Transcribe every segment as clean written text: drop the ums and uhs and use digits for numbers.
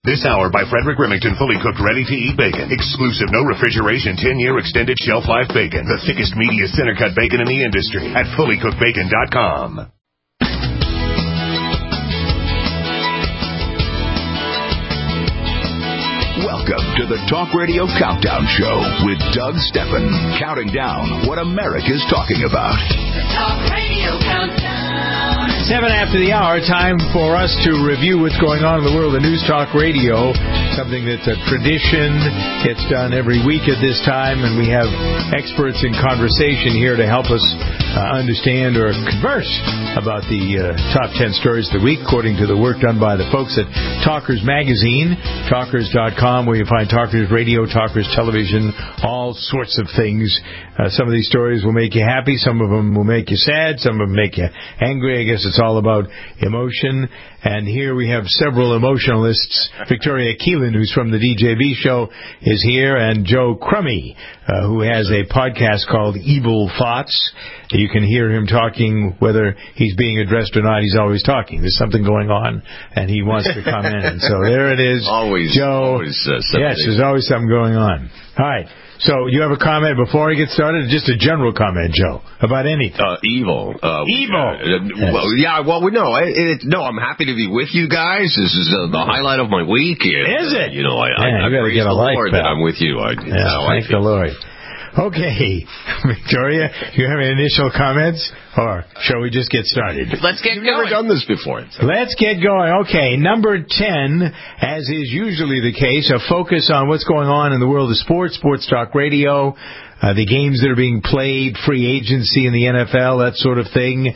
This hour by Frederick Remington, fully cooked, ready-to-eat bacon. Exclusive, no refrigeration, 10-year extended shelf life bacon. The thickest, meatiest, center-cut bacon in the industry at fullycookedbacon.com. Welcome to the Talk Radio Countdown Show with Doug Steffen, counting down what America's talking about. The Talk Radio Countdown. 7 after the hour, time for us to review what's going on in the world of News Talk Radio, something that's a tradition. It's done every week at this time, and we have experts in conversation here to help us understand or converse about the top 10 stories of the week, according to the work done by the folks at Talkers Magazine, talkers.com, where you find Talkers Radio, Talkers Television, all sorts of things. Some of these stories will make you happy, some of them will make you sad, some of them make you angry. I guess it's all about emotion. And here we have several emotionalists. Victoria Keelan, who's from the DJB show, is here, and Joe Crummy, who has a podcast called Evil Thoughts. You can hear him talking, whether he's being addressed or not. He's always talking. There's something going on, and he wants to come in. And so there it is. Always, Joe. Yes, there's always something going on. All right. So, you have a comment before I get started? Just a general comment, Joe, about anything. Evil. Evil. Yes. No, I'm happy to be with you guys. This is the highlight of my week. Is it? I gotta get a life, Lord that I'm with you. Thank the Lord. Okay, Victoria, you have any initial comments, or shall we just get started? Let's get going. You've never done this before. Let's get going. Okay, number 10, as is usually the case, a focus on what's going on in the world of sports talk radio, the games that are being played, free agency in the NFL, that sort of thing,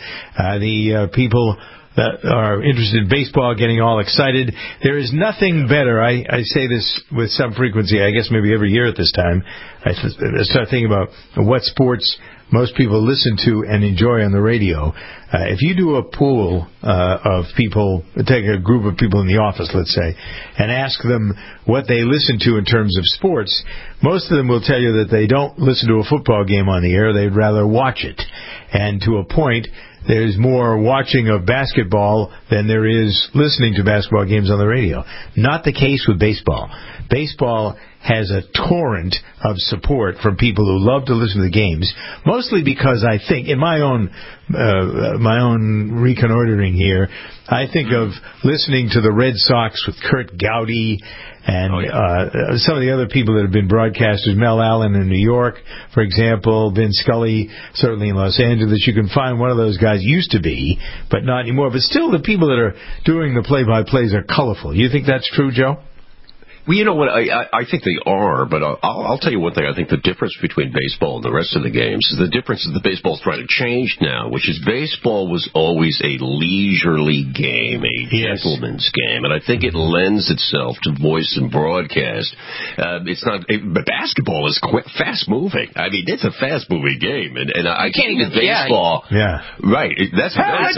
the people that are interested in baseball getting all excited. There is nothing better. I say this with some frequency, I guess maybe every year at this time. I start thinking about what sports most people listen to and enjoy on the radio. If you do a pool of people, take a group of people in the office, let's say, and ask them what they listen to in terms of sports, most of them will tell you that they don't listen to a football game on the air. They'd rather watch it. And to a point, there's more watching of basketball than there is listening to basketball games on the radio. Not the case with baseball. Baseball has a torrent of support from people who love to listen to the games, mostly because I think, in my own reconnoitering here, I think of listening to the Red Sox with Kurt Gowdy and some of the other people that have been broadcasters, Mel Allen in New York, for example, Vin Scully, certainly in Los Angeles. You can find one of those guys, used to be, but not anymore. But still, the people that are doing the play-by-plays are colorful. You think that's true, Joe? Well, you know what, I think they are, but I'll tell you one thing. I think the difference between baseball and the rest of the games is the difference that the baseball's trying to change now, which is baseball was always a leisurely game, a gentleman's game, and I think it lends itself to voice and broadcast. It's not, but basketball is fast-moving. I mean, it's a fast-moving game, and I can't even baseball. Right. That's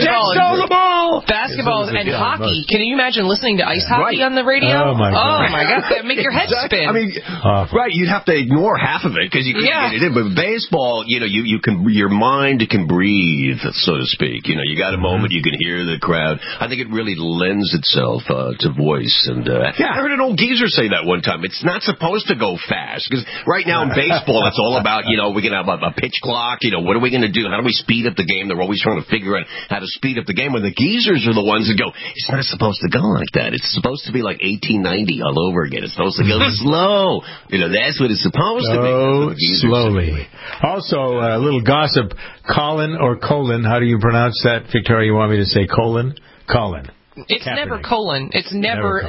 the ball. Basketball and hockey. Can you imagine listening to ice hockey on the radio? Oh my God. That'd make your head spin. I mean, right, you'd have to ignore half of it because you couldn't get it in. But baseball, you can, your mind can breathe, so to speak. You got a moment, you can hear the crowd. I think it really lends itself to voice. And I heard an old geezer say that one time. It's not supposed to go fast because right now in baseball, it's all about, we can have a pitch clock. What are we going to do? How do we speed up the game? They're always trying to figure out how to speed up the game. When the geezers are the ones that go, it's not supposed to go like that. It's supposed to be like 1890 all over again. It's supposed to go slow. That's what it's supposed to be. Slowly. Also, a little gossip. Colin or Colin, how do you pronounce that? Victoria, you want me to say Colin? Colin. It's never colon. It's never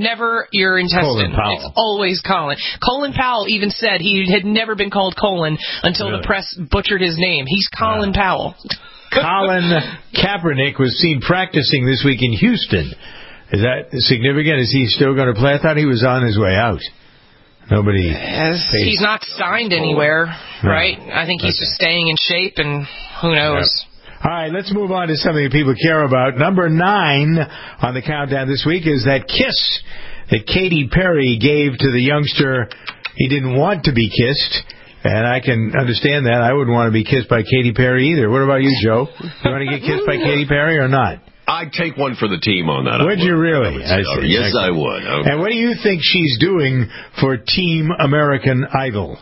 your intestine. It's always Colin. Colin Powell even said he had never been called Colin until the press butchered his name. He's Colin Powell. Colin Kaepernick was seen practicing this week in Houston. Is that significant? Is he still going to play? I thought he was on his way out. Nobody. He's not signed anywhere, right? I think he's just staying in shape, and who knows. All right, let's move on to something that people care about. Number 9 on the countdown this week is that kiss that Katy Perry gave to the youngster he didn't want to be kissed. And I can understand that. I wouldn't want to be kissed by Katy Perry either. What about you, Joe? You want to get kissed by Katy Perry or not? I'd take one for the team on that. Would you really? Yes, I would. Okay. And what do you think she's doing for Team American Idol?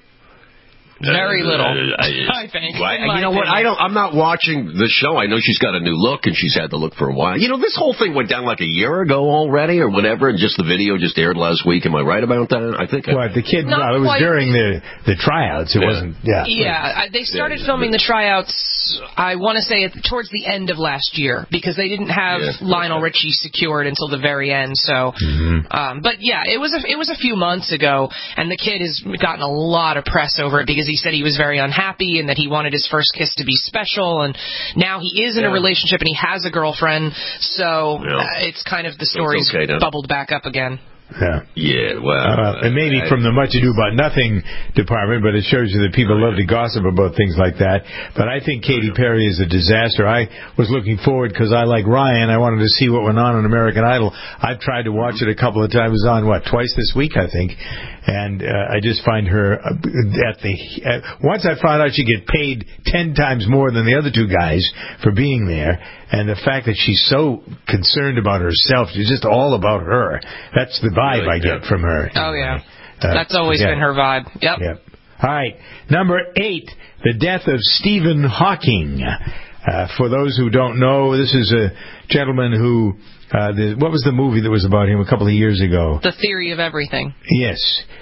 Very little, I think. You know what? I'm not watching the show. I know she's got a new look, and she's had the look for a while. You know, this whole thing went down like a year ago already, or whatever, and just the video just aired last week. Am I right about that? I think. What, the kid? No, it was during the tryouts. It wasn't. Yeah. Yeah, they started filming the tryouts. I want to say towards the end of last year because they didn't have Lionel Richie secured until the very end. So, but yeah, it was a few months ago, and the kid has gotten a lot of press over it because he said he was very unhappy and that he wanted his first kiss to be special, and now he is in a relationship and he has a girlfriend, so it's kind of the story's bubbled back up again. Yeah, well... and maybe from the Much Ado About Nothing department, but it shows you that people love to gossip about things like that. But I think Katy Perry is a disaster. I was looking forward, because I like Ryan, I wanted to see what went on American Idol. I've tried to watch it a couple of times. It was on, twice this week, I think. And I just find her once I found out she get paid 10 times more than the other two guys for being there, and the fact that she's so concerned about herself, she's just all about her. That's the vibe I get from her. Oh, yeah. That's always been her vibe. Yep. All right. Number 8, the death of Stephen Hawking. For those who don't know, this is a gentleman who... what was the movie that was about him a couple of years ago? The Theory of Everything. Yes.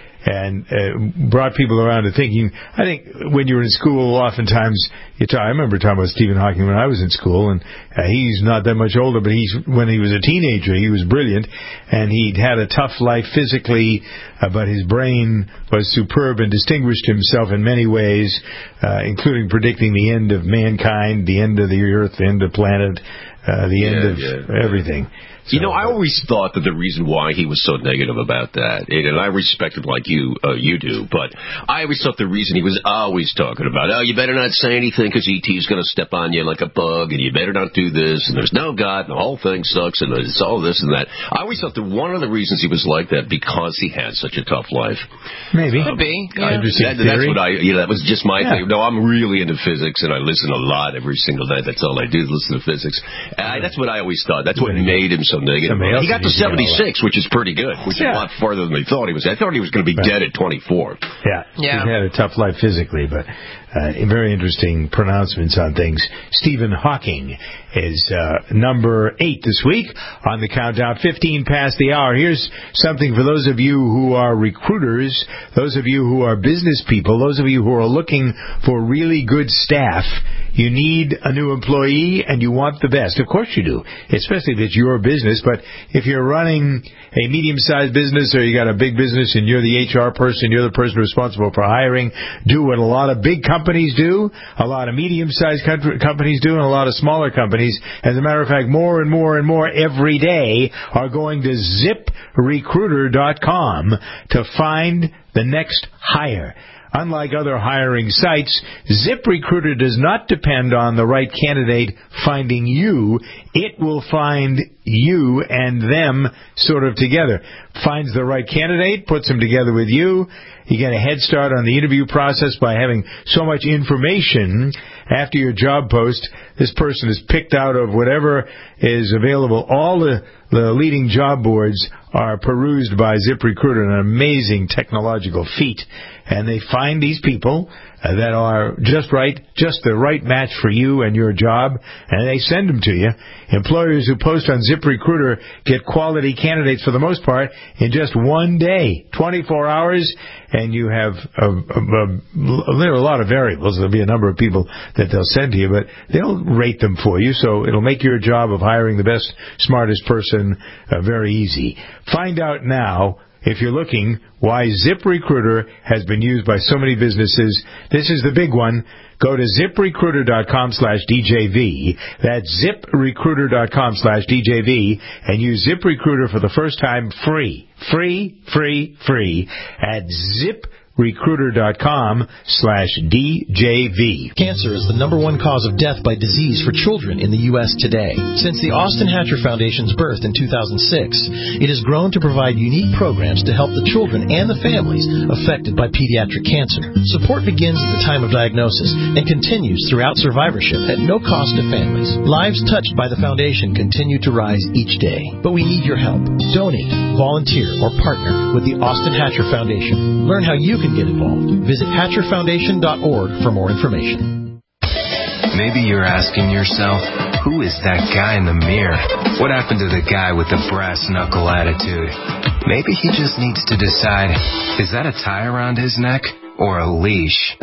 And brought people around to thinking. I think when you were in school, oftentimes I remember talking about Stephen Hawking when I was in school, and he's not that much older, but when he was a teenager, he was brilliant, and he'd had a tough life physically, but his brain was superb and distinguished himself in many ways, including predicting the end of mankind, the end of the Earth, the end of the planet, the end of everything. So, I always thought that the reason why he was so negative about that, and I respect him like you do, but I always thought the reason he was always talking about, you better not say anything because E.T.'s going to step on you like a bug, and you better not do this, and there's no God, and the whole thing sucks, and it's all this and that. I always thought that one of the reasons he was like that because he had such a tough life. Maybe. Could be. Yeah. That's what that was just my thing. No, I'm really into physics, and I listen a lot every single day. That's all I do is listen to physics. That's what I always thought. That's what made him so negative. He got to 76, which is pretty good, which is a lot farther than they thought he was. I thought he was going to be dead at 24. Yeah. He had a tough life physically, but very interesting pronouncements on things. Stephen Hawking is number 8 this week on the countdown, 15 past the hour. Here's something for those of you who are recruiters, those of you who are business people, those of you who are looking for really good staff. You need a new employee, and you want the best. Of course you do, especially if it's your business. But if you're running a medium-sized business or you got a big business and you're the HR person, you're the person responsible for hiring, do what a lot of big companies do, a lot of medium-sized companies do, and a lot of smaller companies. As a matter of fact, more and more and more every day are going to ZipRecruiter.com to find the next hire. Unlike other hiring sites, ZipRecruiter does not depend on the right candidate finding you. It will find you and them sort of together. Finds the right candidate, puts them together with you. You get a head start on the interview process by having so much information after your job post. This person is picked out of whatever is available. All the leading job boards are perused by ZipRecruiter, an amazing technological feat. And they find these people that are just right, just the right match for you and your job, and they send them to you. Employers who post on ZipRecruiter get quality candidates for the most part in just one day, 24 hours, and you have there are a lot of variables. There'll be a number of people that they'll send to you, but they'll rate them for you, so it'll make your job of hiring the best, smartest person very easy. Find out now, if you're looking, why ZipRecruiter has been used by so many businesses. This is the big one. Go to ZipRecruiter.com/DJV. That's ZipRecruiter.com/DJV, and use ZipRecruiter for the first time free. Free at ZipRecruiter.com/DJV. recruiter.com/DJV. Cancer is the #1 cause of death by disease for children in the U.S. today. Since the Austin Hatcher Foundation's birth in 2006, it has grown to provide unique programs to help the children and the families affected by pediatric cancer. Support begins at the time of diagnosis and continues throughout survivorship at no cost to families. Lives touched by the foundation continue to rise each day. But we need your help. Donate, volunteer, or partner with the Austin Hatcher Foundation. Learn how you can get involved. Visit hatcherfoundation.org for more information. Maybe you're asking yourself, who is that guy in the mirror? What happened to the guy with the brass knuckle attitude? Maybe he just needs to decide, is that a tie around his neck or a leash?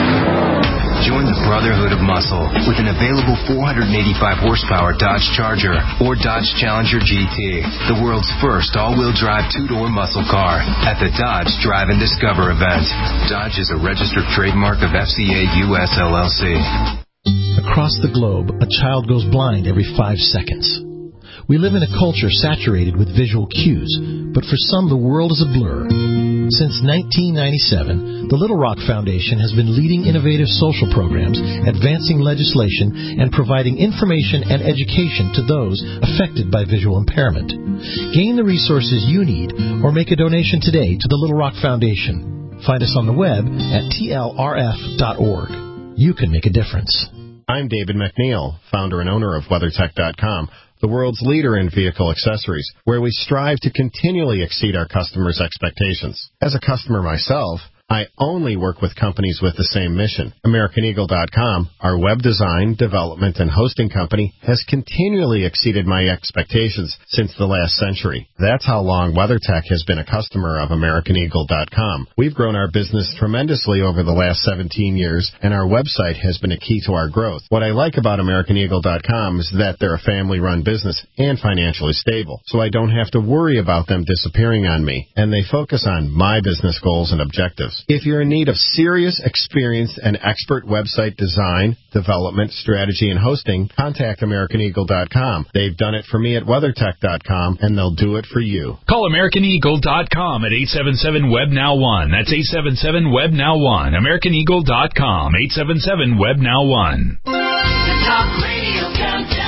Join the Brotherhood of Muscle with an available 485 horsepower Dodge Charger or Dodge Challenger GT, the world's first all-wheel drive two-door muscle car at the Dodge Drive and Discover event. Dodge is a registered trademark of FCA US LLC. Across the globe, a child goes blind every 5 seconds. We live in a culture saturated with visual cues, but for some the world is a blur. Since 1997, the Little Rock Foundation has been leading innovative social programs, advancing legislation, and providing information and education to those affected by visual impairment. Gain the resources you need or make a donation today to the Little Rock Foundation. Find us on the web at tlrf.org. You can make a difference. I'm David McNeil, founder and owner of WeatherTech.com, the world's leader in vehicle accessories, where we strive to continually exceed our customers' expectations. As a customer myself, I only work with companies with the same mission. AmericanEagle.com, our web design, development, and hosting company, has continually exceeded my expectations since the last century. That's how long WeatherTech has been a customer of AmericanEagle.com. We've grown our business tremendously over the last 17 years, and our website has been a key to our growth. What I like about AmericanEagle.com is that they're a family-run business and financially stable, so I don't have to worry about them disappearing on me, and they focus on my business goals and objectives. If you're in need of serious, experienced, and expert website design, development, strategy, and hosting, contact AmericanEagle.com. They've done it for me at WeatherTech.com, and they'll do it for you. Call AmericanEagle.com at 877-WEB-NOW1. That's 877-WEB-NOW1. AmericanEagle.com, 877-WEB-NOW1. The Talk Radio Countdown.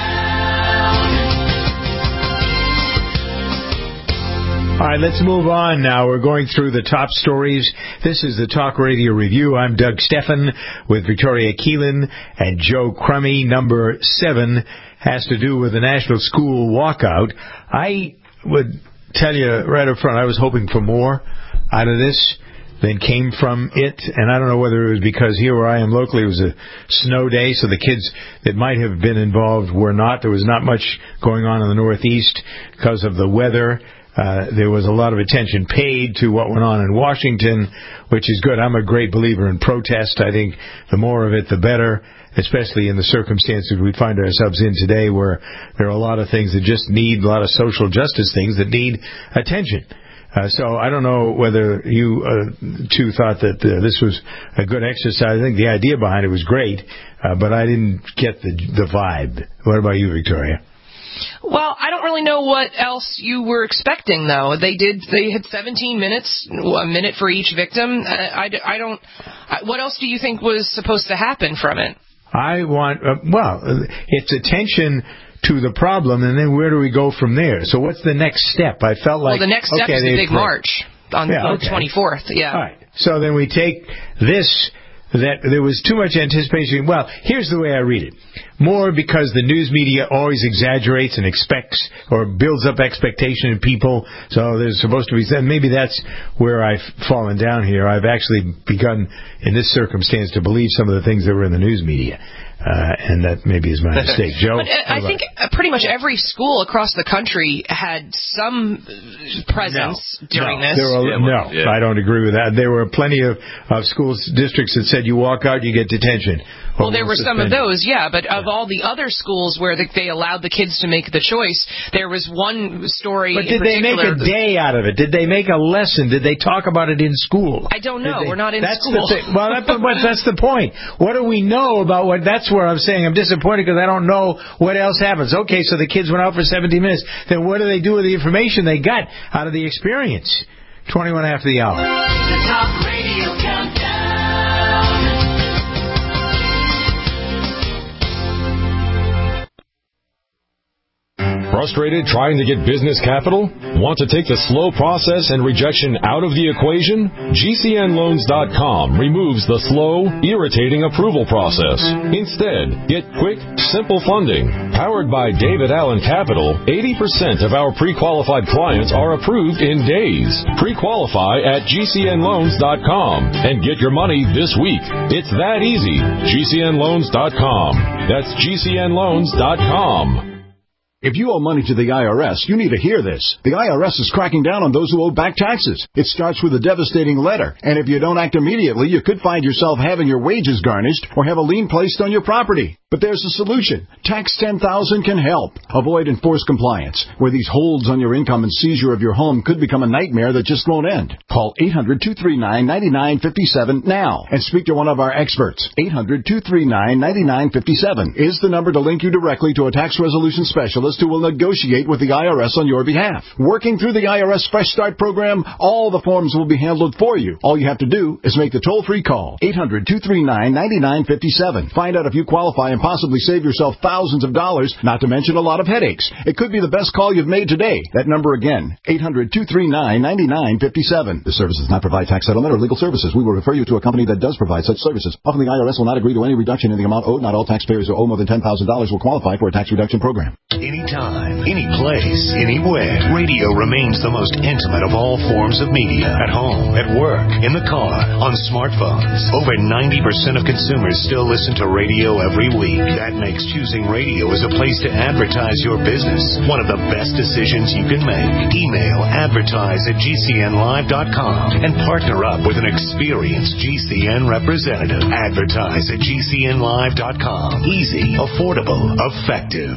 All right, let's move on now. We're going through the top stories. This is the Talk Radio Review. I'm Doug Steffen with Victoria Keelan and Joe Crummy. Number 7 has to do with the National School Walkout. I would tell you right up front, I was hoping for more out of this than came from it. And I don't know whether it was because here where I am locally, it was a snow day, so the kids that might have been involved were not. There was not much going on in the Northeast because of the weather. There was a lot of attention paid to what went on in Washington, which is good. I'm a great believer in protest. I think the more of it, the better, especially in the circumstances we find ourselves in today, where there are a lot of things that just need, a lot of social justice things that need attention. So I don't know whether you two thought that this was a good exercise. I think the idea behind it was great, but I didn't get the vibe. What about you, Victoria? Well, I don't really know what else you were expecting, though. They had 17 minutes, a minute for each victim. I don't. What else do you think was supposed to happen from it? I want. It's attention to the problem, and then where do we go from there? So what's the next step? I felt like the next step is the big march on the 24th. Yeah. All right. So then we take this. That there was too much anticipation. Well, here's the way I read it. More because the news media always exaggerates and expects or builds up expectation in people. So there's supposed to be, maybe that's where I've fallen down here. I've actually begun in this circumstance to believe some of the things that were in the news media. And that maybe is my mistake. Joe? I think pretty much every school across the country had some presence during this. I don't agree with that. There were plenty of school districts that said you walk out, you get detention. Well, there were some of those, but of all the other schools where they allowed the kids to make the choice, there was one story. But did they make a day out of it? Did they make a lesson? Did they talk about it in school? I don't know. We're not in school. That's the point. What do we know about what? That's where I'm saying I'm disappointed because I don't know what else happens. Okay, so the kids went out for 17 minutes. Then what do they do with the information they got out of the experience? 21 after the hour. The Talk Radio Countdown. Frustrated trying to get business capital? Want to take the slow process and rejection out of the equation? GCNLoans.com removes the slow, irritating approval process. Instead, get quick, simple funding. Powered by David Allen Capital, 80% of our pre-qualified clients are approved in days. Pre-qualify at GCNLoans.com and get your money this week. It's that easy. GCNLoans.com. That's GCNLoans.com. If you owe money to the IRS, you need to hear this. The IRS is cracking down on those who owe back taxes. It starts with a devastating letter, and if you don't act immediately, you could find yourself having your wages garnished or have a lien placed on your property. But there's a solution. Tax 10,000 can help. Avoid enforced compliance, where these holds on your income and seizure of your home could become a nightmare that just won't end. Call 800-239-9957 now and speak to one of our experts. 800-239-9957 is the number to link you directly to a tax resolution specialist who will negotiate with the IRS on your behalf. Working through the IRS Fresh Start program, all the forms will be handled for you. All you have to do is make the toll-free call. 800-239-9957. Find out if you qualify and possibly save yourself thousands of dollars, not to mention a lot of headaches. It could be the best call you've made today. That number again, 800-239-9957. This service does not provide tax settlement or legal services. We will refer you to a company that does provide such services. Often the IRS will not agree to any reduction in the amount owed. Not all taxpayers who owe more than $10,000 will qualify for a tax reduction program. Anytime, any place, anywhere, radio remains the most intimate of all forms of media. At home, at work, in the car, on smartphones. Over 90% of consumers still listen to radio every week. That makes choosing radio as a place to advertise your business one of the best decisions you can make. Email advertise@gcnlive.com and partner up with an experienced GCN representative. Advertise at gcnlive.com. Easy, affordable, effective.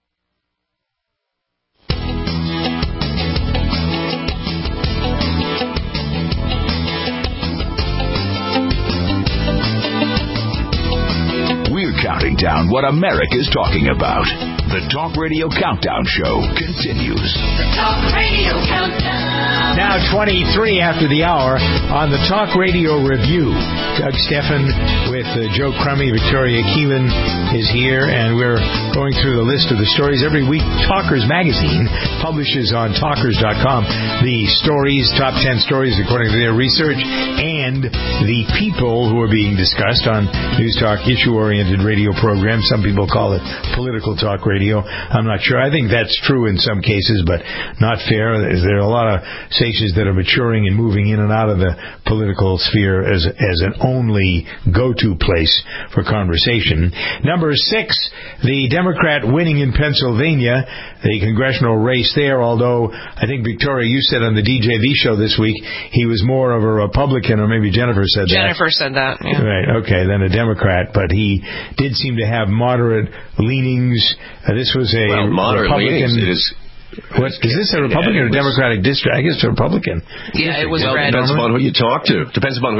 Counting down what America's talking about. The Talk Radio Countdown Show continues. The Talk Radio Countdown. Now 23 after the hour on the Talk Radio Review. Doug Steffen with Joe Crummy. Victoria Keelan is here, and we're going through the list of the stories. Every week, Talkers Magazine publishes on Talkers.com the stories, top 10 stories according to their research, and the people who are being discussed on News Talk issue-oriented radio program. Some people call it political talk radio. I'm not sure. I think that's true in some cases, but not fair. There are a lot of stations that are maturing and moving in and out of the political sphere as an only go-to place for conversation. Number 6, the Democrat winning in Pennsylvania, the congressional race there, although I think, Victoria, you said on the DJV show this week he was more of a Republican, or maybe Jennifer said that. Jennifer said that, yeah. Right, okay, than a Democrat, but he did seem to have moderate leanings. This was a moderate Republican. Leanings, it is. What, is this a Republican or Democratic district? I guess it's a Republican. Yeah, it was red. Depends upon who you talk to.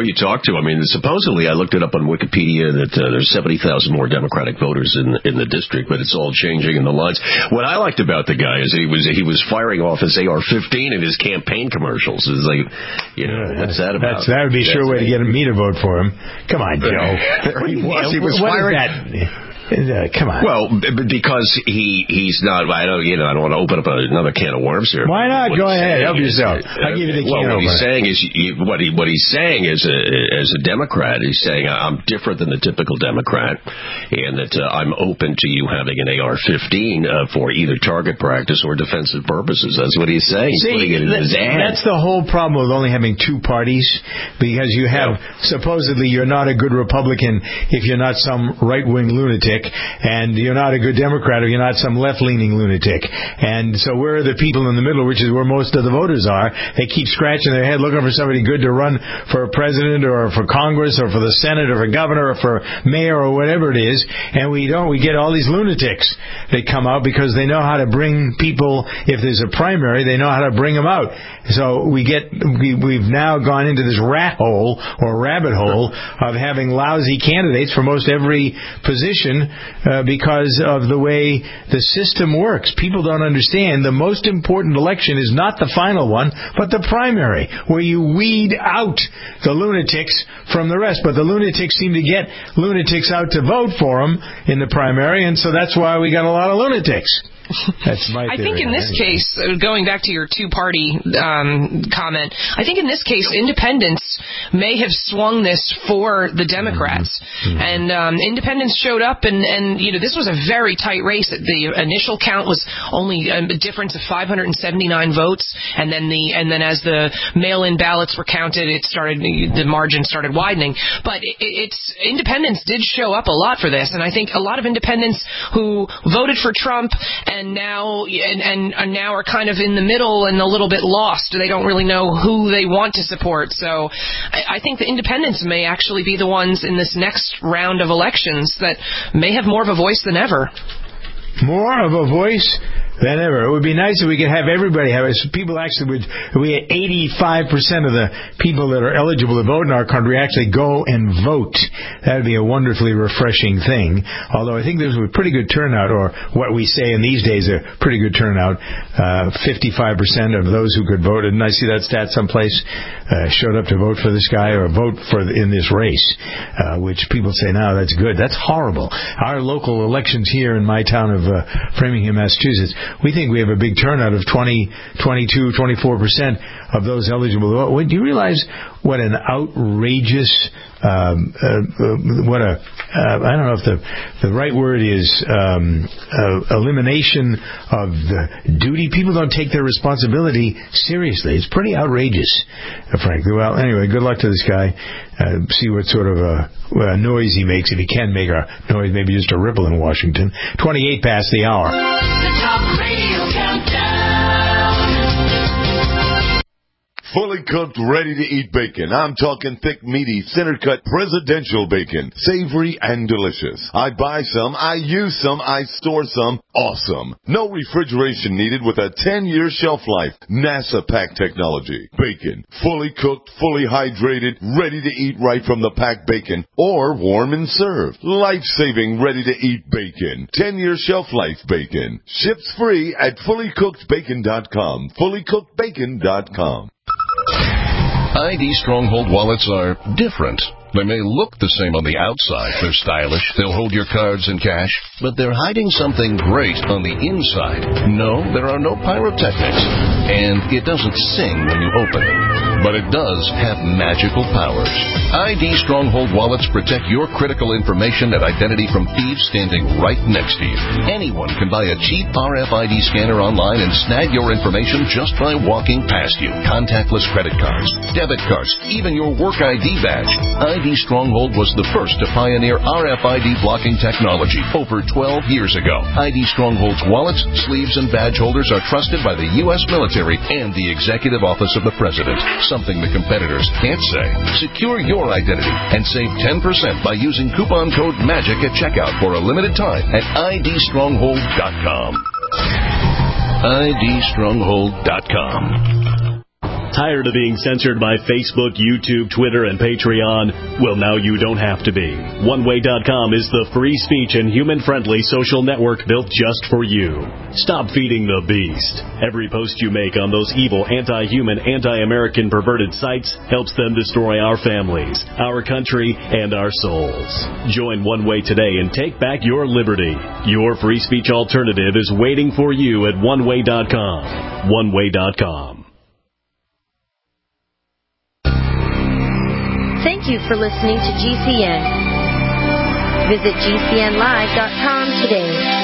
I mean, supposedly, I looked it up on Wikipedia that there's 70,000 more Democratic voters in the district, but it's all changing in the lines. What I liked about the guy is he was firing off his AR-15 in his campaign commercials. It's like, what's that about? That would be a sure way to get me to vote for him. Come on, Joe. He was firing. Come on. Well, because he's not. I don't want to open up another can of worms here. Why not? Go ahead. Help yourself. I'll give you the can opener. What he's saying is, what he's saying is, as a Democrat, he's saying I'm different than the typical Democrat, and that I'm open to you having an AR-15 for either target practice or defensive purposes. That's what he's saying. He's putting it in his ad. That's the whole problem with only having two parties, because you have supposedly you're not a good Republican if you're not some right-wing lunatic. And you're not a good Democrat if you're not some left-leaning lunatic. And so where are the people in the middle, which is where most of the voters are? They keep scratching their head looking for somebody good to run for a president or for Congress or for the Senate or for governor or for mayor or whatever it is. And we get all these lunatics that come out because they know how to bring people. If there's a primary, they know how to bring them out. So we've now gone into this rat hole or rabbit hole of having lousy candidates for most every position because of the way the system works. People don't understand the most important election is not the final one, but the primary, where you weed out the lunatics from the rest. But the lunatics seem to get lunatics out to vote for them in the primary, and so that's why we got a lot of lunatics. That's my theory. I think in this case, going back to your two-party comment, I think in this case, independents may have swung this for the Democrats. And independents showed up, and this was a very tight race. The initial count was only a difference of 579 votes, and then as the mail-in ballots were counted, the margin started widening. But independents did show up a lot for this, and I think a lot of independents who voted for Trump and now are kind of in the middle and a little bit lost. They don't really know who they want to support. So I think the independents may actually be the ones in this next round of elections that may have more of a voice than ever. More of a voice than ever. It would be nice if we could have everybody have it. So people actually we had 85% of the people that are eligible to vote in our country actually go and vote. That would be a wonderfully refreshing thing. Although I think there's a pretty good turnout, or what we say in these days, a pretty good turnout. 55% of those who could vote, and I see that stat someplace, showed up to vote for this guy or vote in this race, which people say, no, that's good. That's horrible. Our local elections here in my town of Framingham, Massachusetts, we think we have a big turnout of 20, 22, 24% of those eligible to vote. Do you realize what an outrageous, I don't know if the right word is elimination of the duty. People don't take their responsibility seriously. It's pretty outrageous, frankly. Well, anyway, good luck to this guy. See what sort of noise he makes, if he can make a noise, maybe just a ripple in Washington. 28 past the hour. The Talk Radio Countdown. Fully cooked, ready-to-eat bacon. I'm talking thick, meaty, center-cut presidential bacon. Savory and delicious. I buy some, I use some, I store some. Awesome. No refrigeration needed with a 10-year shelf life. NASA pack technology. Bacon. Fully cooked, fully hydrated, ready to eat right from the packed bacon. Or warm and served. Life-saving, ready-to-eat bacon. 10-year shelf life bacon. Ships free at fullycookedbacon.com. Fullycookedbacon.com. ID Stronghold wallets are different. They may look the same on the outside. They're stylish. They'll hold your cards and cash. But they're hiding something great on the inside. No, there are no pyrotechnics. And it doesn't sing when you open it. But it does have magical powers. ID Stronghold wallets protect your critical information and identity from thieves standing right next to you. Anyone can buy a cheap RFID scanner online and snag your information just by walking past you. Contactless credit cards, debit cards, even your work ID badge. ID Stronghold was the first to pioneer RFID blocking technology over 12 years ago. ID Stronghold's wallets, sleeves, and badge holders are trusted by the U.S. military and the Executive Office of the President, something the competitors can't say. Secure your identity and save 10% by using coupon code MAGIC at checkout for a limited time at idstronghold.com. idstronghold.com. Tired of being censored by Facebook, YouTube, Twitter, and Patreon? Well, now you don't have to be. OneWay.com is the free speech and human-friendly social network built just for you. Stop feeding the beast. Every post you make on those evil, anti-human, anti-American perverted sites helps them destroy our families, our country, and our souls. Join One Way today and take back your liberty. Your free speech alternative is waiting for you at OneWay.com. OneWay.com. Thank you for listening to GCN. Visit GCNlive.com today.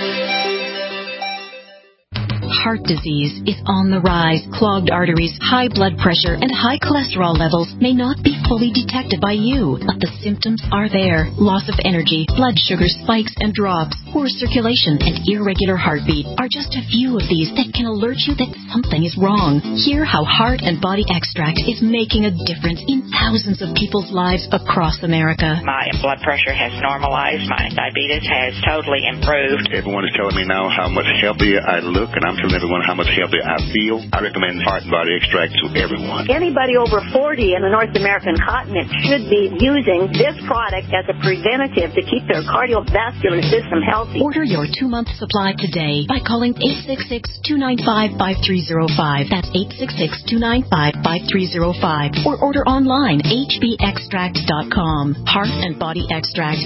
Heart disease is on the rise. Clogged arteries, high blood pressure, and high cholesterol levels may not be fully detected by you, but the symptoms are there. Loss of energy, blood sugar spikes and drops, poor circulation, and irregular heartbeat are just a few of these that can alert you that something is wrong. Hear how Heart and Body Extract is making a difference in thousands of people's lives across America. My blood pressure has normalized. My diabetes has totally improved. Everyone is telling me now how much healthier I look, and I'm telling everyone how much healthier I feel, I recommend Heart and Body Extract to everyone. Anybody over 40 in the North American continent should be using this product as a preventative to keep their cardiovascular system healthy. Order your 2-month supply today by calling 866-295-5305. That's 866-295-5305. Or order online, hbextract.com. Heart and Body Extract,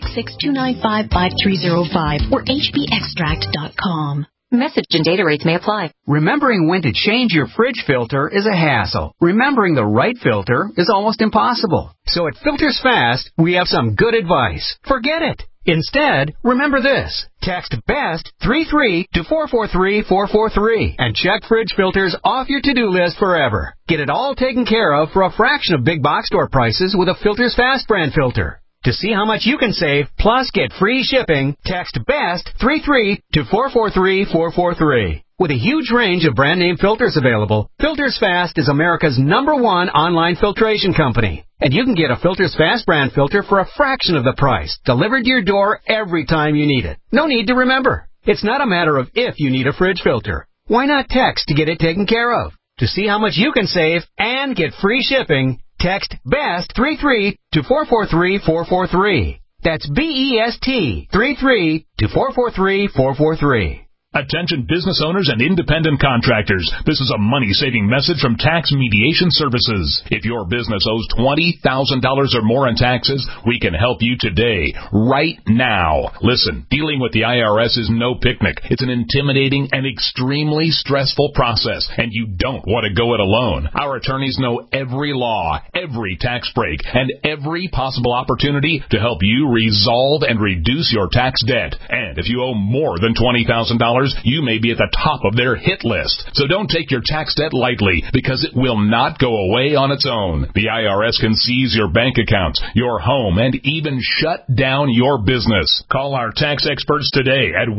866-295-5305 or hbextract.com. Message and data rates may apply. Remembering when to change your fridge filter is a hassle. Remembering the right filter is almost impossible. So at Filters Fast, we have some good advice. Forget it. Instead, remember this. Text BEST 33 to 443-443 and check fridge filters off your to-do list forever. Get it all taken care of for a fraction of big box store prices with a Filters Fast brand filter. To see how much you can save, plus get free shipping, text BEST 33 to 443-443. With a huge range of brand name filters available, Filters Fast is America's #1 online filtration company. And you can get a Filters Fast brand filter for a fraction of the price, delivered to your door every time you need it. No need to remember. It's not a matter of if you need a fridge filter. Why not text to get it taken care of? To see how much you can save and get free shipping, text BEST 33 to 443-443. That's BEST 33 to 443-443. Attention business owners and independent contractors. This is a money-saving message from Tax Mediation Services. If your business owes $20,000 or more in taxes, we can help you today, right now. Listen, dealing with the IRS is no picnic. It's an intimidating and extremely stressful process, and you don't want to go it alone. Our attorneys know every law, every tax break, and every possible opportunity to help you resolve and reduce your tax debt. And if you owe more than $20,000, you may be at the top of their hit list. So don't take your tax debt lightly, because it will not go away on its own. The IRS can seize your bank accounts, your home, and even shut down your business. Call our tax experts today at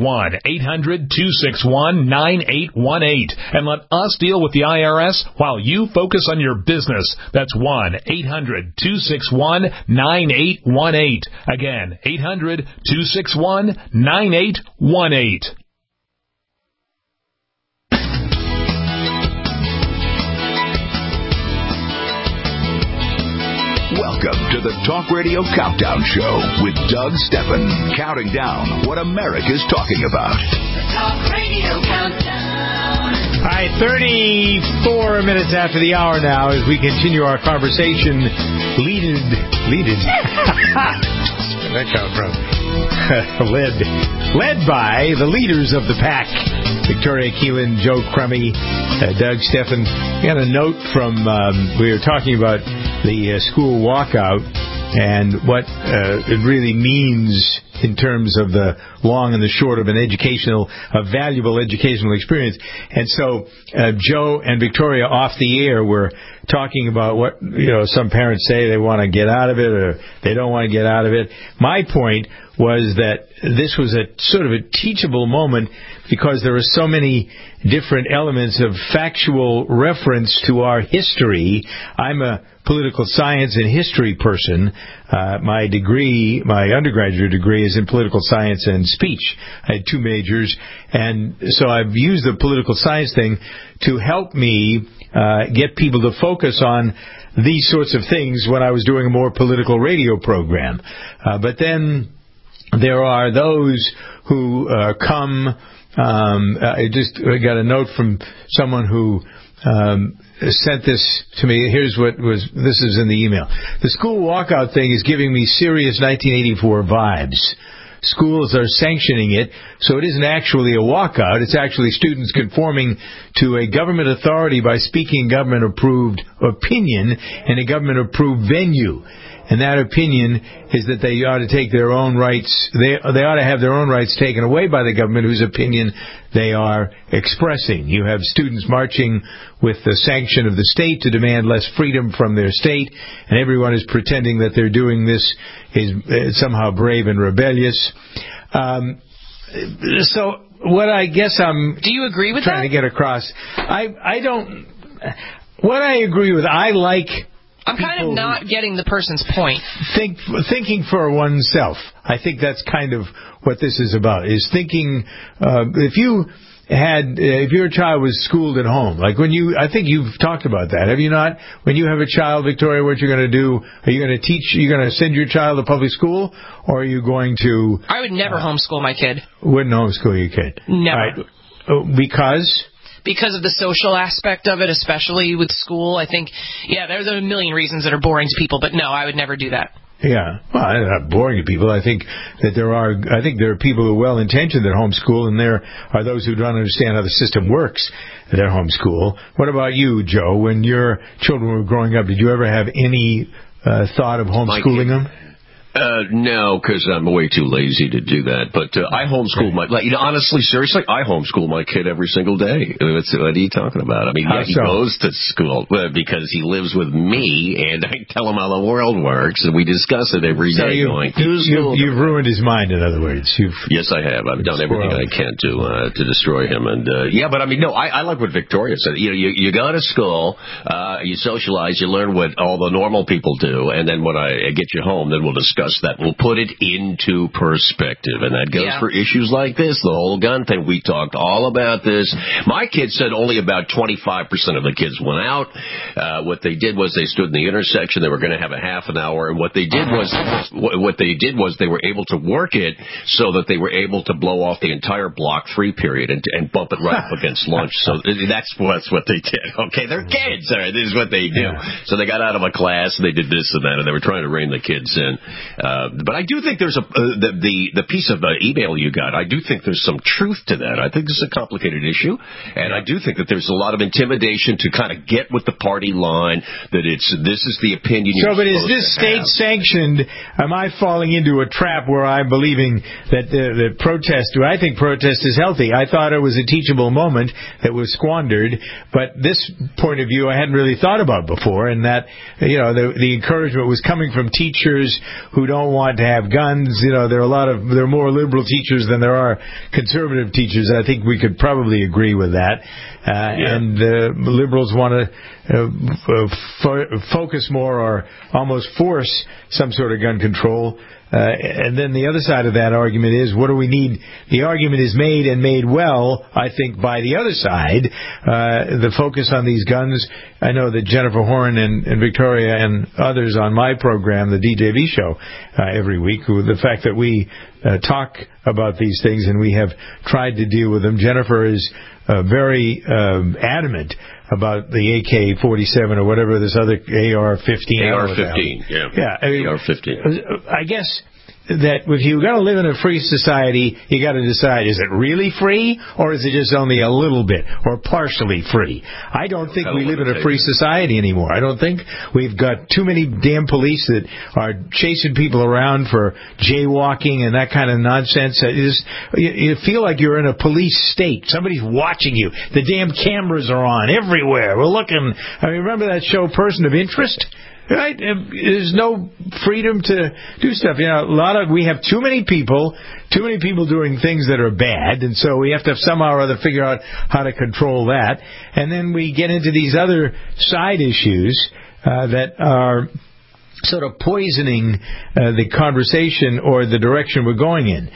1-800-261-9818 and let us deal with the IRS while you focus on your business. That's 1-800-261-9818. Again, 800-261-9818. Welcome to the Talk Radio Countdown Show with Doug Steffen, counting down what America's talking about. The Talk Radio Countdown. All right, 34 minutes after the hour now as we continue our conversation. Where'd that come from? led by the leaders of the pack, Victoria Keelan, Joe Crummy, Doug Steffen. We got a note from, we were talking about the school walkout and what it really means in terms of the long and the short of a valuable educational experience. And so Joe and Victoria off the air were talking about what, some parents say they want to get out of it or they don't want to get out of it. My point was that this was a sort of a teachable moment because there are so many different elements of factual reference to our history. I'm a political science and history person. My undergraduate degree is in political science and speech. I had 2 majors, and so I've used the political science thing to help me get people to focus on these sorts of things when I was doing a more political radio program. But then there are those who come. I just got a note from someone who sent this to me. This is in the email. The school walkout thing is giving me serious 1984 vibes. Schools are sanctioning it, so it isn't actually a walkout. It's actually students conforming to a government authority by speaking government-approved opinion in a government-approved venue. And that opinion is that they ought to take their own rights. They ought to have their own rights taken away by the government whose opinion they are expressing. You have students marching with the sanction of the state to demand less freedom from their state, and everyone is pretending that they're doing this is somehow brave and rebellious. So what I guess I'm do you agree with trying to get across, I don't. What I agree with, I like. I'm kind of not getting the person's point. Thinking for oneself. I think that's kind of what this is about, is thinking. If you if your child was schooled at home, like I think you've talked about that, have you not? When you have a child, Victoria, what you're going to do? Are you going to you're going to send your child to public school, or are you going to? I would never homeschool my kid. Wouldn't homeschool your kid? Never. Right. Because? Because of the social aspect of it, especially with school. I think, there's a million reasons that are boring to people, but no, I would never do that. Yeah, well, I'm not boring to people. I think there are people who are well-intentioned that homeschool, and there are those who don't understand how the system works that homeschool. What about you, Joe? When your children were growing up, did you ever have any thought of homeschooling them? No, because I'm way too lazy to do that. But I homeschool honestly, seriously, I homeschool my kid every single day. What are you talking about? I mean, he goes to school because he lives with me, and I tell him how the world works, and we discuss it every day. You've ruined his mind, in other words. Yes, I have. I've done everything I can to destroy him. And but I mean, no, I like what Victoria said. You go to school, you socialize, you learn what all the normal people do, and then when I get you home, then we'll discuss that. We'll put it into perspective, and that goes for issues like this, the whole gun thing. We talked all about this. My kids said only about 25% of the kids went out. What they did was they stood in the intersection. They were going to have a half an hour, and what they did was they were able to work it so that they were able to blow off the entire block free period and bump it right up against lunch. So that's what they did. Okay, they're kids. All right, this is what they do. So they got out of a class and they did this and that, and they were trying to rein the kids in. But I do think there's the piece of email you got. I do think there's some truth to that. I think this is a complicated issue, and I do think that there's a lot of intimidation to kind of get with the party line. That this is the opinion. But is this state sanctioned? Am I falling into a trap where I'm believing that the protest? I think protest is healthy. I thought it was a teachable moment that was squandered, but this point of view I hadn't really thought about before, and that the encouragement was coming from teachers who don't want to have guns. There are more liberal teachers than there are conservative teachers. I think we could probably agree with that. And liberals want to focus more or almost force some sort of gun control. And then the other side of that argument is, what do we need? The argument is made and made well, I think, by the other side. The focus on these guns. I know that Jennifer Horn and Victoria and others on my program, the DJV show, every week, the fact that we talk about these things and we have tried to deal with them. Jennifer is very adamant about the AK-47 or whatever this other AR-15. AR-15, AR-15. I guess that if you've got to live in a free society, you got to decide, is it really free, or is it just only a little bit, or partially free? I don't think we live in a free society anymore. I don't think we've got too many damn police that are chasing people around for jaywalking and that kind of nonsense. You feel like you're in a police state. Somebody's watching you. The damn cameras are on everywhere. We're looking. I mean, remember that show, Person of Interest? Right? There's no freedom to do stuff. We have too many people doing things that are bad, and so we have to somehow or other figure out how to control that. And then we get into these other side issues that are sort of poisoning the conversation or the direction we're going in.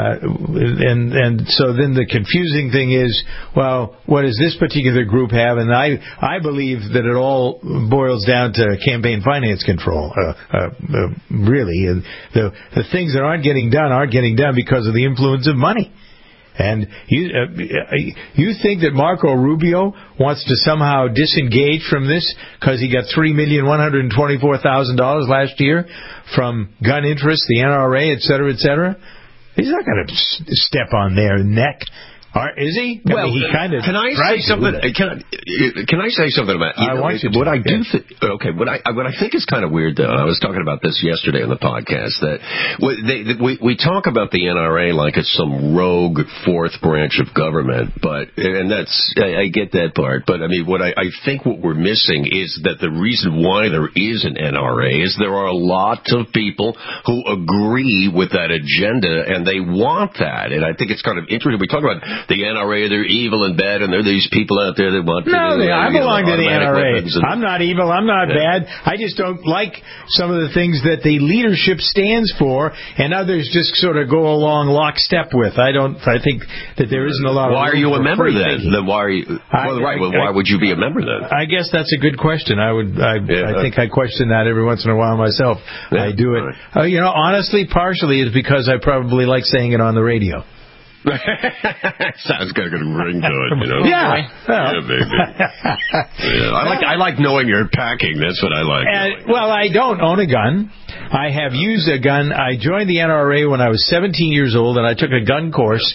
And so then the confusing thing is, well, what does this particular group have? And I believe that it all boils down to campaign finance control, really. And the things that aren't getting done because of the influence of money. And you think that Marco Rubio wants to somehow disengage from this because he got $3,124,000 last year from gun interests, the NRA, et cetera, et cetera? He's not going to step on their neck. Is he? Well, he kind of. Can I say something? Can I say something about? What I think is kind of weird, though. I was talking about this yesterday on the podcast. That we talk about the NRA like it's some rogue fourth branch of government, and I get that part. But I mean, I think what we're missing is that the reason why there is an NRA is there are a lot of people who agree with that agenda and they want that. And I think it's kind of interesting. We talk about the NRA, they're evil and bad, and there are these people out there that want to... No, I belong to the NRA. I'm not evil. I'm not bad. I just don't like some of the things that the leadership stands for, and others just sort of go along lockstep with. I think that there isn't a lot of... Why are you a member then? Then why are you... why would you be a member then? I guess that's a good question. I think I question that every once in a while myself. Yeah, I do it. Right. Honestly, partially is because I probably like saying it on the radio. Sounds got a good ring to it, Yeah. Yeah, baby. Yeah. I like knowing you're packing. That's what I like. Well, I don't own a gun. I have used a gun. I joined the NRA when I was 17 years old, and I took a gun course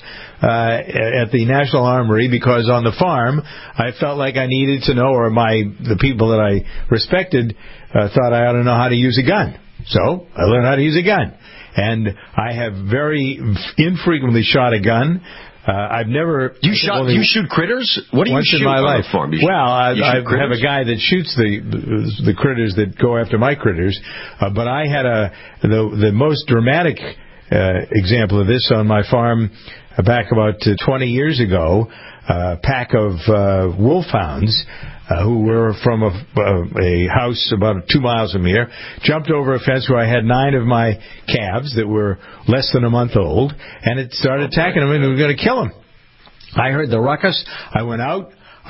at the National Armory because on the farm I felt like I needed to know, or the people that I respected thought I ought to know how to use a gun. So I learned how to use a gun. And I have very infrequently shot a gun. I've never... You shoot critters? What do you shoot in my life? On the farm? I have a guy that shoots the critters that go after my critters. But I had the most dramatic example of this on my farm back about 20 years ago. A pack of wolfhounds who were from a house about 2 miles from here, jumped over a fence where I had 9 of my calves that were less than a month old, and it started attacking them, and we were going to kill them. I heard the ruckus. I went out.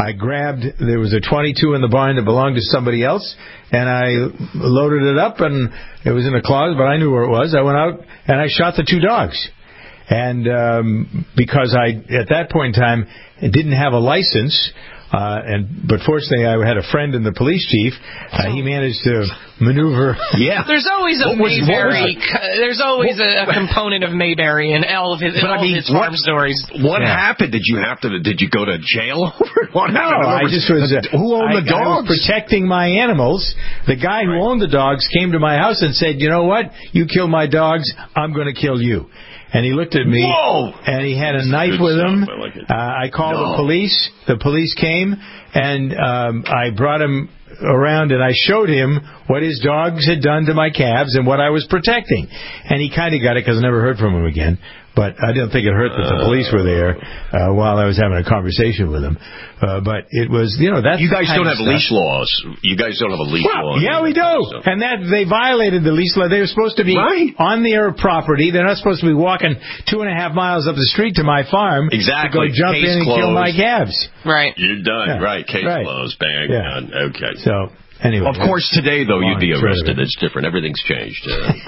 There was a .22 in the barn that belonged to somebody else, and I loaded it up, and it was in a closet, but I knew where it was. I went out, and I shot the 2 dogs. And because at that point in time, didn't have a license, but fortunately I had a friend in the police chief. He managed to maneuver. Yeah. There's always a Mayberry. There's always a component of Mayberry in all of his farm stories. What happened? Did you go to jail over it? What happened? No, I just was... who owned the dogs? I was protecting my animals. The guy who owned the dogs came to my house and said, you know what? You kill my dogs, I'm going to kill you. And he looked at me, and he had a knife with him. I called the police. The police came, and I brought him around, and I showed him what his dogs had done to my calves and what I was protecting. And he kind of got it because I never heard from him again. But I didn't think it hurt that the police were there while I was having a conversation with them. But it was, that's... You guys don't have leash laws. You guys don't have a leash law. Yeah, we do. So. And that they violated the leash law. They were supposed to be on their property. They're not supposed to be walking 2.5 miles up the street to my farm to go jump in and kill my calves. Right. You're done. Yeah. Right. Case closed. Bang. Done. Okay. So... Anyway, of course, today, though, you'd be arrested. It's different. Everything's changed.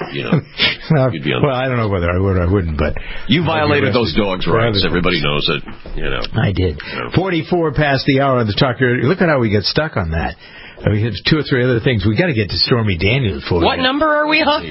You'd be well, I don't know whether I would or I wouldn't, but... You violated those dogs' rights. Everybody knows it. I did. 44 past the hour on the talk. Look at how we get stuck on that. We have 2 or 3 other things. We got to get to Stormy Daniels for What number are we on?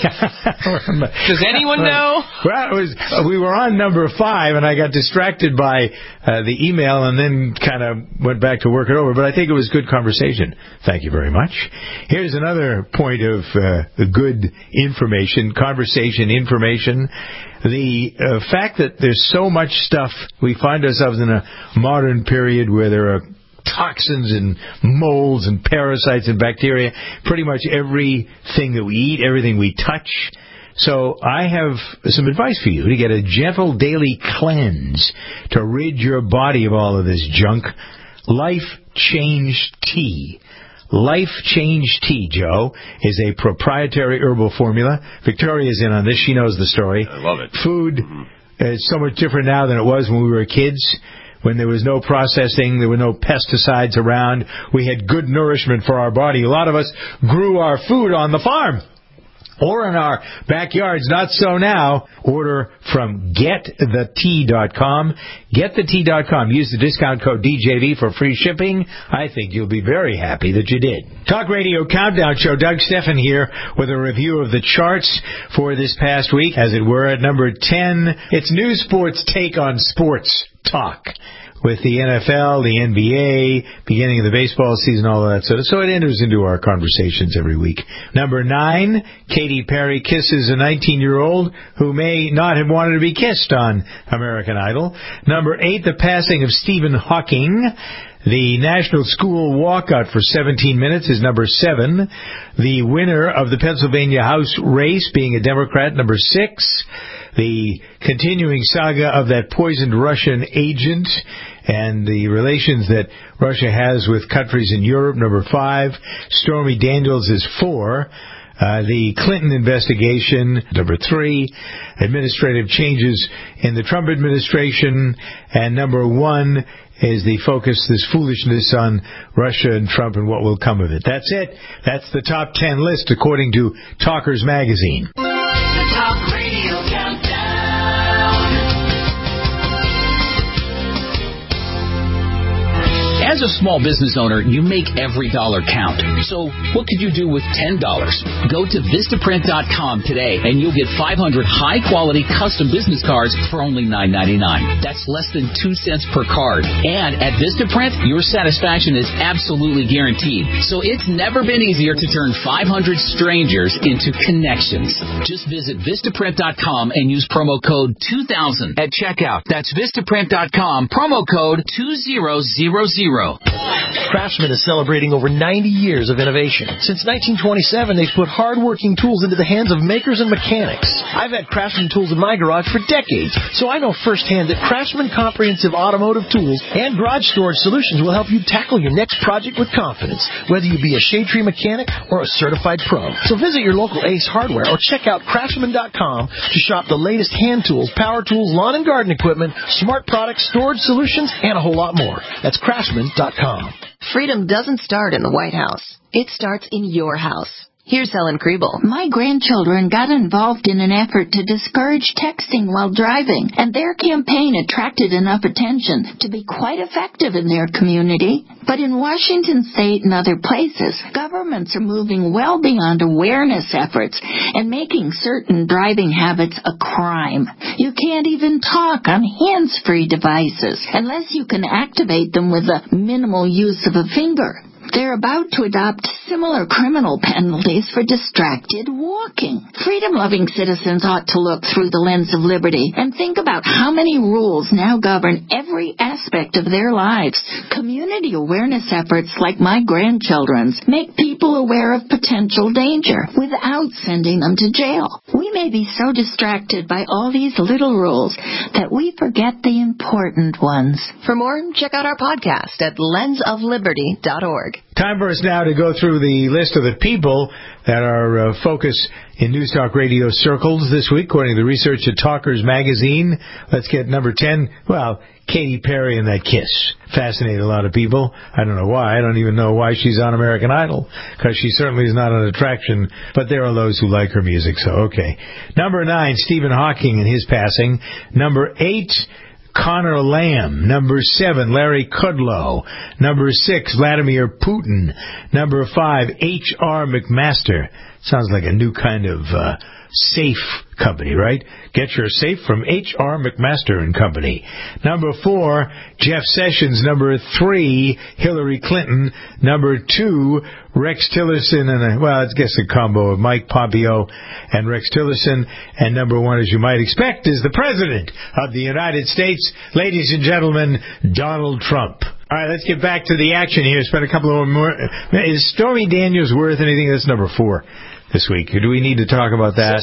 Does anyone know? Well, we were on number 5, and I got distracted by the email, and then kind of went back to work it over. But I think it was good conversation. Thank you very much. Here's another point of good information, conversation information. The fact that there's so much stuff, we find ourselves in a modern period where there are toxins and molds and parasites and bacteria, pretty much everything that we eat, everything we touch. So I have some advice for you to get a gentle daily cleanse to rid your body of all of this junk. Life Change Tea. Life Change Tea, Joe, is a proprietary herbal formula. Victoria's in on this. She knows the story. I love it. Food is so much different now than it was when we were kids. When there was no processing, there were no pesticides around. We had good nourishment for our body. A lot of us grew our food on the farm or in our backyards. Not so now. Order from GetTheTea.com. GetTheTea.com. Use the discount code DJV for free shipping. I think you'll be very happy that you did. Talk Radio Countdown Show. Doug Steffen here with a review of the charts for this past week. As it were, at number 10, it's News Sports Take on Sports Talk. With the NFL, the NBA, beginning of the baseball season, all of that sort of. So it enters into our conversations every week. Number 9, Katy Perry kisses a 19-year-old who may not have wanted to be kissed on American Idol. Number 8, the passing of Stephen Hawking. The National School Walkout for 17 minutes is number 7. The winner of the Pennsylvania House race being a Democrat, number 6. the continuing saga of that poisoned Russian agent and the relations that Russia has with countries in Europe. Number 5, Stormy Daniels is 4. The Clinton investigation, number 3, administrative changes in the Trump administration, and number 1 is the focus, this foolishness on Russia and Trump and what will come of it. That's it. That's the top 10 list according to Talkers Magazine. The Talk Radio Countdown. As a small business owner, you make every dollar count. So what could you do with $10? Go to Vistaprint.com today, and you'll get 500 high-quality custom business cards for only $9.99. That's less than 2 cents per card. And at Vistaprint, your satisfaction is absolutely guaranteed. So it's never been easier to turn 500 strangers into connections. Just visit Vistaprint.com and use promo code 2000 at checkout. That's Vistaprint.com, promo code 2000. Craftsman is celebrating over 90 years of innovation. Since 1927, they've put hard-working tools into the hands of makers and mechanics. I've had Craftsman tools in my garage for decades, so I know firsthand that Craftsman Comprehensive Automotive Tools and Garage Storage Solutions will help you tackle your next project with confidence, whether you be a shade tree mechanic or a certified pro. So visit your local Ace Hardware or check out Craftsman.com to shop the latest hand tools, power tools, lawn and garden equipment, smart products, storage solutions, and a whole lot more. That's Craftsman.com. Freedom doesn't start in the White House. It starts in your house. Here's Helen Kriebel. My grandchildren got involved in an effort to discourage texting while driving, and their campaign attracted enough attention to be quite effective in their community. But in Washington State and other places, governments are moving well beyond awareness efforts and making certain driving habits a crime. You can't even talk on hands-free devices unless you can activate them with the minimal use of a finger. They're about to adopt similar criminal penalties for distracted walking. Freedom-loving citizens ought to look through the lens of liberty and think about how many rules now govern every aspect of their lives. Community awareness efforts like my grandchildren's make people aware of potential danger without sending them to jail. We may be so distracted by all these little rules that we forget the important ones. For more, check out our podcast at lensofliberty.org. Time for us now to go through the list of the people that are focus in News Talk Radio circles this week, according to the research at Talkers Magazine. Let's get number 10. Well, Katy Perry and that kiss fascinated a lot of people. I don't know why. I don't even know why she's on American Idol, because she certainly is not an attraction, but there are those who like her music, so okay. Number 9, Stephen Hawking and his passing. Number 8, Connor Lamb. Number 7, Larry Kudlow. Number 6, Vladimir Putin. Number 5, H.R. McMaster. Sounds like a new kind of safe company, right? Get your safe from H.R. McMaster and Company. Number 4, Jeff Sessions. Number 3, Hillary Clinton. Number 2, Rex Tillerson and I guess a combo of Mike Pompeo and Rex Tillerson. And number 1, as you might expect, is the President of the United States, ladies and gentlemen, Donald Trump. All right, let's get back to the action here. Spend a couple of more. Is Stormy Daniels worth anything? That's number 4. This week. Do we need to talk about that?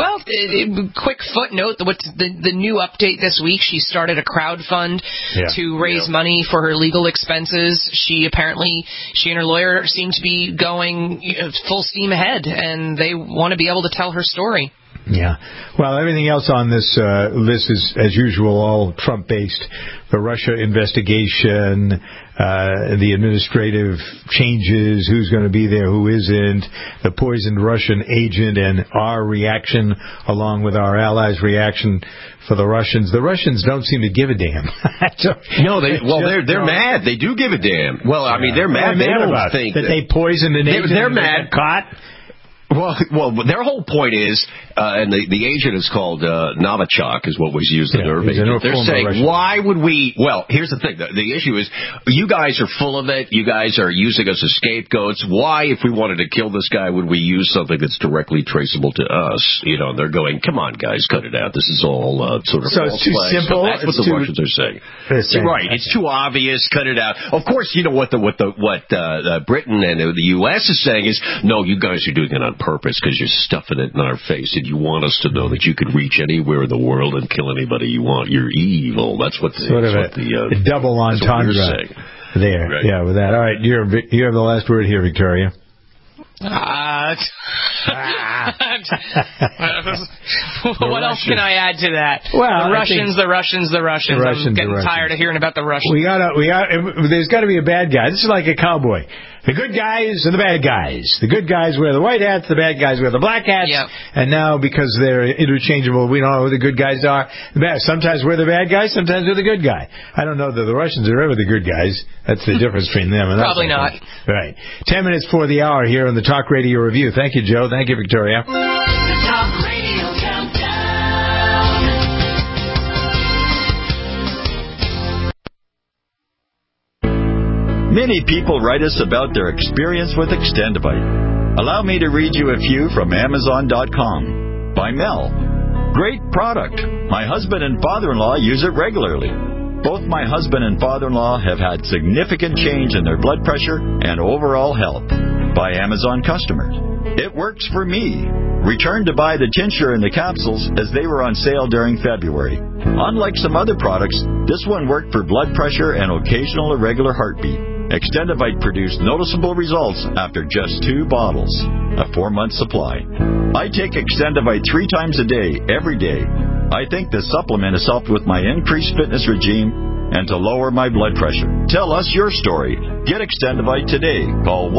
Quick footnote, what's the new update this week, she started a crowdfund to raise money for her legal expenses. She and her lawyer seem to be going full steam ahead, and they want to be able to tell her story. Yeah. Well, everything else on this list is, as usual, all Trump-based. The Russia investigation, the administrative changes, who's going to be there, who isn't, the poisoned Russian agent, and our reaction, along with our allies' reaction for the Russians. The Russians don't seem to give a damn. They're mad. They do give a damn. Well, I mean, they're mad. They don't think that they poisoned an agent. They're mad. Caught. Well, their whole point is, and the agent is called Novichok, is what was used in their agent. They're saying, why would we? Well, here's the thing. The issue is, you guys are full of it. You guys are using us as scapegoats. Why, if we wanted to kill this guy, would we use something that's directly traceable to us? You know, they're going, come on, guys, cut it out. This is all sort of so it's too simple. So that's what the Russians are saying. Right. It's too obvious. Cut it out. Of course, you know what Britain and the U.S. is saying is, no, you guys are doing it on purpose because you're stuffing it in our face. And you want us to know that you could reach anywhere in the world and kill anybody you want. You're evil. That's what the double entendre there. Right. Yeah, with that. All right, you have the last word here, Victoria. What else can I add to that? Well, the Russians. I'm getting tired of hearing about the Russians. There's got to be a bad guy. This is like a cowboy. The good guys and the bad guys. The good guys wear the white hats, the bad guys wear the black hats. Yep. And now, because they're interchangeable, we don't know who the good guys are. Sometimes we're the bad guy, sometimes we're the good guy. I don't know that the Russians are ever the good guys. That's the difference between them and us. Probably not. Right. 10 minutes before the hour here on the Talk Radio Review. Thank you, Joe. Thank you, Victoria. The Talk Radio Countdown. Many people write us about their experience with Extendivite. Allow me to read you a few from Amazon.com. By Mel. Great product. My husband and father-in-law use it regularly. Both my husband and father-in-law have had significant change in their blood pressure and overall health. By Amazon customers. It works for me. Returned to buy the tincture and the capsules as they were on sale during February. Unlike some other products, this one worked for blood pressure and occasional irregular heartbeat. Extendivite produced noticeable results after just 2 bottles, a 4-month supply. I take Extendivite 3 times a day, every day. I think the supplement has helped with my increased fitness regime and to lower my blood pressure. Tell us your story. Get Extendivite today. Call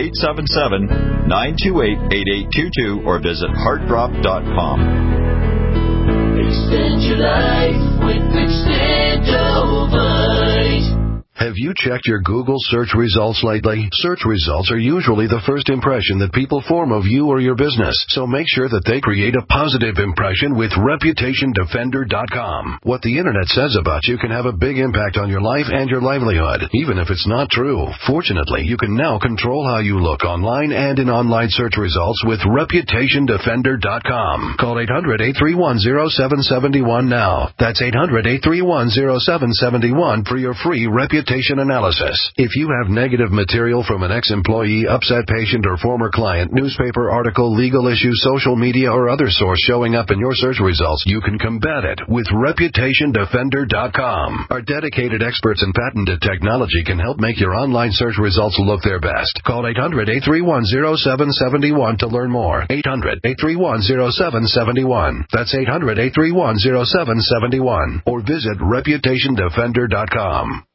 1-877-928-8822 or visit heartdrop.com. Extend your life with Extendivite. Have you checked your Google search results lately? Search results are usually the first impression that people form of you or your business, so make sure that they create a positive impression with ReputationDefender.com. What the Internet says about you can have a big impact on your life and your livelihood, even if it's not true. Fortunately, you can now control how you look online and in online search results with ReputationDefender.com. Call 800-831-0771 now. That's 800-831-0771 for your free reputation analysis. If you have negative material from an ex-employee, upset patient, or former client, newspaper article, legal issue, social media, or other source showing up in your search results, you can combat it with ReputationDefender.com. Our dedicated experts in patented technology can help make your online search results look their best. Call 800-831-0771 to learn more. 800-831-0771. That's 800-831-0771. Or visit ReputationDefender.com.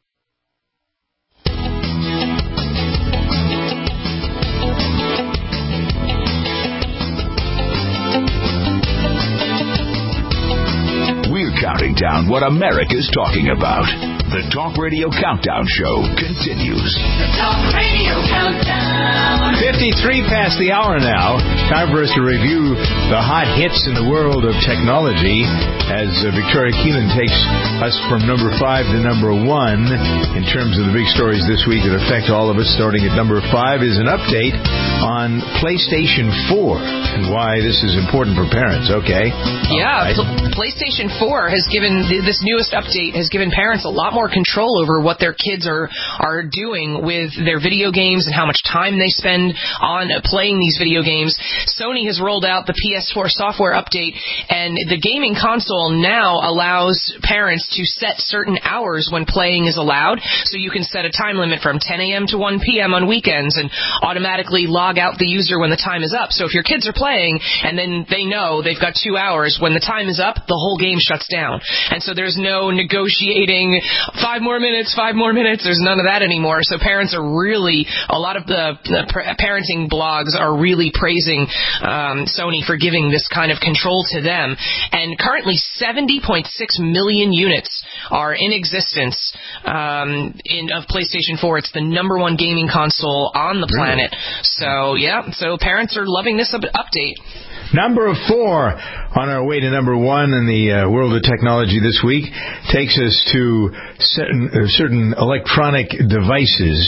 Counting down what America's talking about. The Talk Radio Countdown Show continues. The Talk Radio Countdown. 53 past the hour now. Time for us to review the hot hits in the world of technology as Victoria Keelan takes us from number 5 to number 1 in terms of the big stories this week that affect all of us. Starting at number 5 is an update on PlayStation 4 and why this is important for parents. Okay. Yeah, right. PlayStation 4 has given this newest update has given parents a lot more control over what their kids are doing with their video games and how much time they spend on playing these video games. Sony has rolled out the PS4 software update, and the gaming console now allows parents to set certain hours when playing is allowed. So you can set a time limit from 10 a.m. to 1 p.m. on weekends and automatically log out the user when the time is up. So if your kids are playing and then they know they've got 2 hours, when the time is up, the whole game shuts down. And so there's no negotiating 5 more minutes. There's none of that anymore. So parents are really, a lot of the parenting blogs are really praising Sony for giving this kind of control to them. And currently 70.6 million units are in existence of PlayStation 4. It's the number 1 gaming console on the planet. So, yeah, so parents are loving this update. Number 4 on our way to number 1 in the world of technology this week takes us to certain electronic devices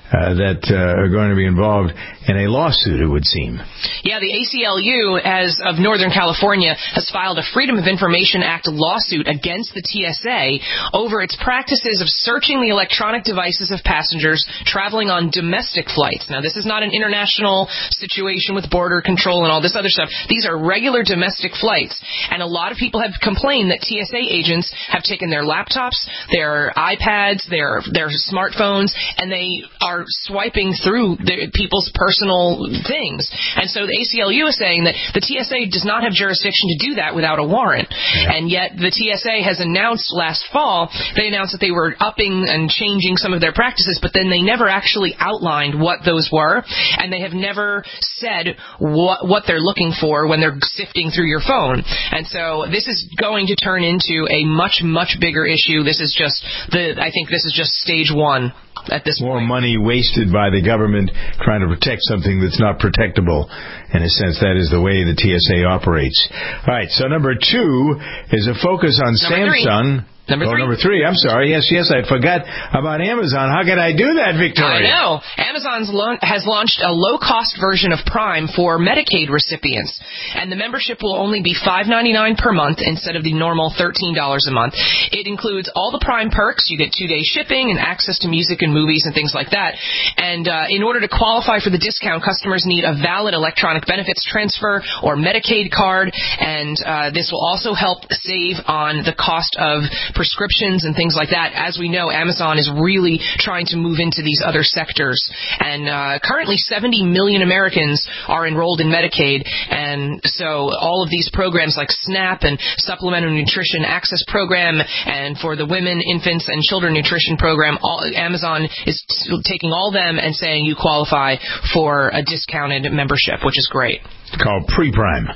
that are going to be involved in a lawsuit, it would seem. Yeah, the ACLU, as of Northern California, has filed a Freedom of Information Act lawsuit against the TSA over its practices of searching the electronic devices of passengers traveling on domestic flights. Now, this is not an international situation with border control and all this other stuff. These are regular domestic flights. And a lot of people have complained that TSA agents have taken their laptops, their iPads, their smartphones, and they are swiping through people's personal things. And so the ACLU is saying that the TSA does not have jurisdiction to do that without a warrant. And yet the TSA has announced last fall, they announced that they were upping and changing some of their practices, but then they never actually outlined what those were, and they have never said what they're looking for when they're sifting through your phone. And so this is going to turn into a much, much bigger issue. This is just I think this is just stage one at this point. More money wasted by the government trying to protect something that's not protectable. In a sense, that is the way the TSA operates. All right, so number 2 is a focus on Samsung. Number three. I'm sorry. Yes, I forgot about Amazon. How could I do that, Victoria? I know. Amazon has launched a low-cost version of Prime for Medicaid recipients, and the membership will only be $5.99 per month instead of the normal $13 a month. It includes all the Prime perks. You get 2-day shipping and access to music and movies and things like that. And in order to qualify for the discount, customers need a valid electronic benefits transfer or Medicaid card, and this will also help save on the cost of prescriptions and things like that. As we know, Amazon is really trying to move into these other sectors. And currently 70 million Americans are enrolled in Medicaid. And so all of these programs like SNAP and Supplemental Nutrition Access Program, and for the Women, Infants, and Children Nutrition Program, Amazon is taking all them and saying you qualify for a discounted membership, which is great. It's called Pre-Prime.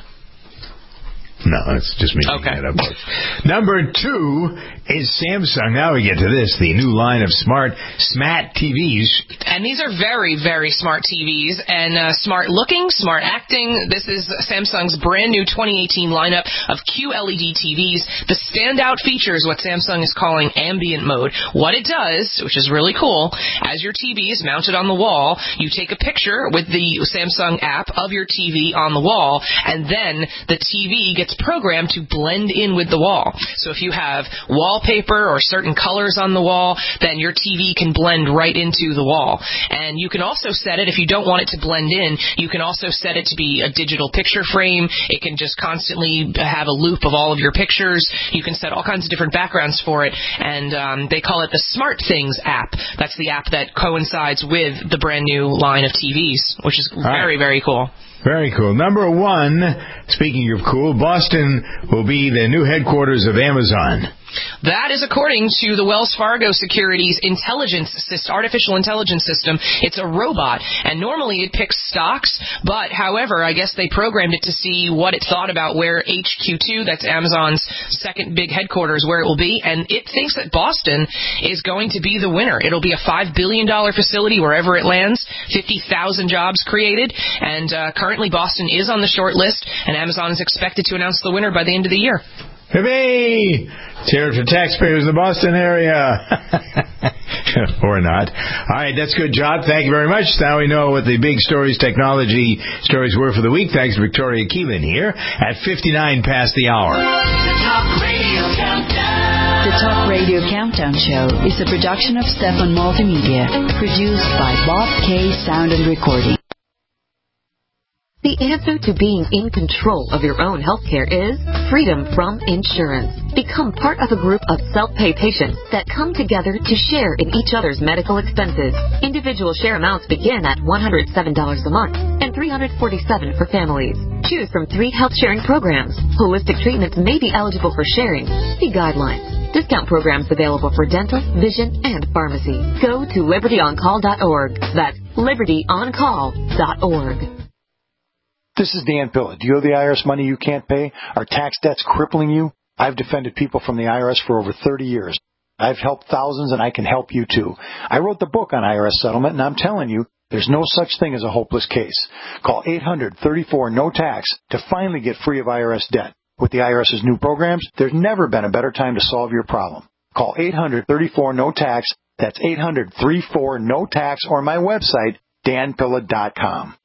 No, it's just me making it up. Number 2 is Samsung. Now we get to this, the new line of smart TVs. And these are very, very smart TVs, and smart looking, smart acting. This is Samsung's brand new 2018 lineup of QLED TVs. The standout feature is what Samsung is calling ambient mode. What it does, which is really cool, as your TV is mounted on the wall, you take a picture with the Samsung app of your TV on the wall, and then the TV gets programmed to blend in with the wall. So if you have wallpaper or certain colors on the wall, then your TV can blend right into the wall. And you can also set it, if you don't want it to blend in, you can also set it to be a digital picture frame. It can just constantly have a loop of all of your pictures. You can set all kinds of different backgrounds for it, and they call it the Smart Things app. That's the app that coincides with the brand new line of TVs, which is very, very cool. Very cool. Number 1, speaking of cool, Boston will be the new headquarters of Amazon. That is according to the Wells Fargo Securities artificial intelligence system. It's a robot, and normally it picks stocks, but however, I guess they programmed it to see what it thought about where HQ2, that's Amazon's second big headquarters, where it will be, and it thinks that Boston is going to be the winner. It'll be a $5 billion facility wherever it lands, 50,000 jobs created, and currently Boston is on the short list, and Amazon is expected to announce the winner by the end of the year. Hooray! Cheers for taxpayers in the Boston area. Or not. All right, that's a good job. Thank you very much. Now we know what the big technology stories were for the week. Thanks to Victoria Keelan here at 59 past the hour. The Talk Radio Countdown. The Talk Radio Countdown Show is a production of Stefan Multimedia, produced by Bob K. Sound and Recording. The answer to being in control of your own healthcare is freedom from insurance. Become part of a group of self-pay patients that come together to share in each other's medical expenses. Individual share amounts begin at $107 a month and $347 for families. Choose from 3 health-sharing programs. Holistic treatments may be eligible for sharing. See guidelines. Discount programs available for dental, vision, and pharmacy. Go to libertyoncall.org. That's libertyoncall.org. This is Dan Pilla. Do you owe the IRS money you can't pay? Are tax debts crippling you? I've defended people from the IRS for over 30 years. I've helped thousands, and I can help you too. I wrote the book on IRS settlement, and I'm telling you, there's no such thing as a hopeless case. Call 800-34-NO-TAX to finally get free of IRS debt. With the IRS's new programs, there's never been a better time to solve your problem. Call 800-34-NO-TAX. That's 800-34-NO-TAX or my website, danpilla.com.